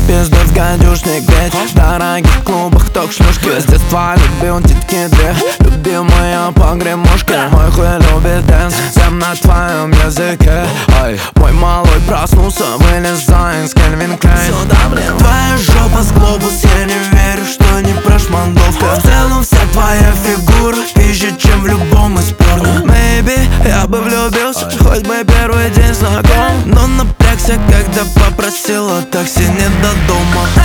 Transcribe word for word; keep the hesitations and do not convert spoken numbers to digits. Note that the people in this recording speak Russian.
пизды в гадюшник, ведь в дорогих клубах ток-шлюшки. С детства любил титьки две, любимая погремушка. Мой хуй любит дэнс, всем на твоем языке. Ай, мой малой проснулся, вылезай из Кельвин Клейн. Твоя жопа с глобус, я не верю, что не прошмандовка. В целом вся твоя фигура пизже, чем в любом из порно. Maybe я бы влюбился, хоть бы первый день знаком, но напрягся, когда попросила такси не до дома.